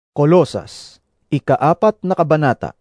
Kolosas, ika-4 na kabanata.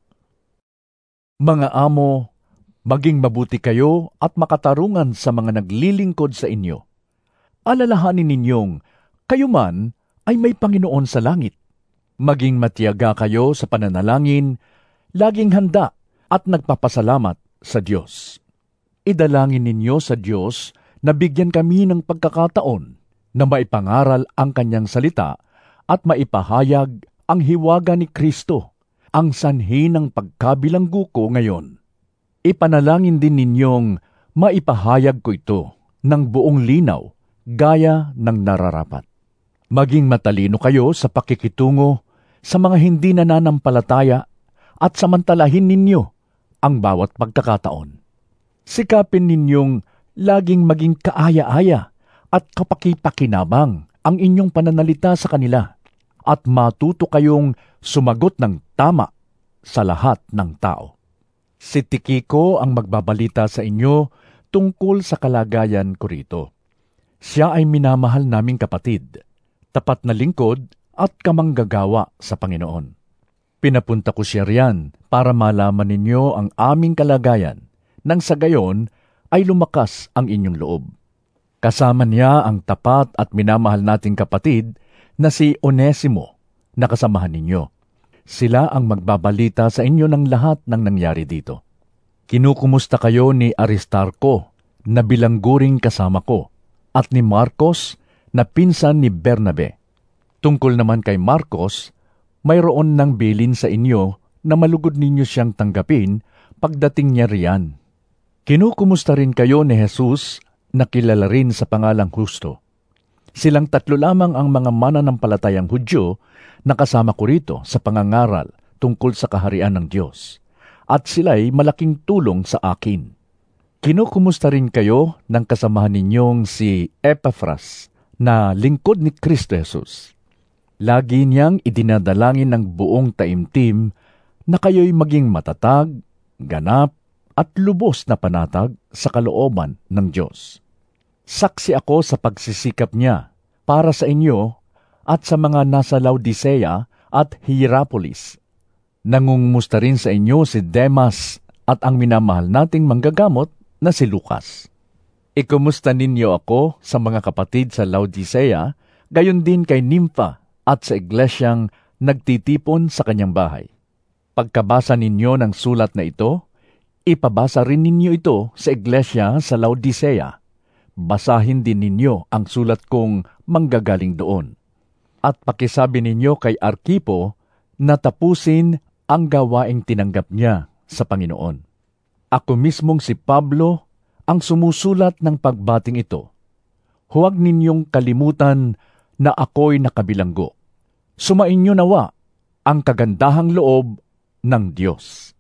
Mga amo, maging mabuti kayo at makatarungan sa mga naglilingkod sa inyo. Alalahanin ninyong kayo man ay may Panginoon sa langit. Maging matiyaga kayo sa pananalangin, laging handa at nagpapasalamat sa Diyos. Idalangin ninyo sa Diyos na bigyan kami ng pagkakataon na maipangaral ang Kanyang salita at maipahayag ang hiwaga ni Kristo, ang sanhi ng pagkabilanggo ko ngayon. Ipanalangin din ninyong maipahayag ko ito ng buong linaw, gaya ng nararapat. Maging matalino kayo sa pakikitungo sa mga hindi nananampalataya at samantalahin ninyo ang bawat pagkakataon. Sikapin ninyong laging maging kaaya-aya at kapakipakinabang ang inyong pananalita sa kanila, at matuto kayong sumagot ng tama sa lahat ng tao. Si Tikiko ang magbabalita sa inyo tungkol sa kalagayan ko rito. Siya ay minamahal naming kapatid, tapat na lingkod at kamanggagawa sa Panginoon. Pinapunta ko siya riyan para malaman ninyo ang aming kalagayan, nang sa gayon ay lumakas ang inyong loob. Kasama niya ang tapat at minamahal nating kapatid na si Onesimo na kasamahan ninyo. Sila ang magbabalita sa inyo ng lahat ng nangyari dito. Kinukumusta kayo ni Aristarco na bilangguring kasama ko, at ni Marcos na pinsan ni Bernabe. Tungkol naman kay Marcos, mayroon ng bilin sa inyo na malugod ninyo siyang tanggapin pagdating niya riyan. Kinukumusta rin kayo ni Jesus na kilala rin sa pangalang Justo. Silang tatlo lamang ang mga mananampalatayang Hudyo na kasama ko rito sa pangangaral tungkol sa kaharian ng Diyos, at sila'y malaking tulong sa akin. Kinukumusta rin kayo ng kasamahan ninyong si Epaphras na lingkod ni Kristo Jesus. Lagi niyang idinadalangin ng buong taimtim na kayo'y maging matatag, ganap, at lubos na panatag sa kalooban ng Diyos. Saksi ako sa pagsisikap niya para sa inyo at sa mga nasa Laodicea at Hierapolis. Nangungumusta rin sa inyo si Demas at ang minamahal nating manggagamot na si Lucas. Ikumusta ninyo ako sa mga kapatid sa Laodicea, gayon din kay Nympha at sa iglesyang nagtitipon sa kanyang bahay. Pagkabasa ninyo ng sulat na ito, ipabasa rin ninyo ito sa iglesia sa Laodicea. Basahin din ninyo ang sulat kong manggagaling doon. At pakisabi ninyo kay Arkipo na tapusin ang gawaing tinanggap niya sa Panginoon. Ako mismong si Pablo ang sumusulat ng pagbating ito. Huwag ninyong kalimutan na ako'y nakabilanggo. Sumainyo nawa ang kagandahang loob ng Diyos.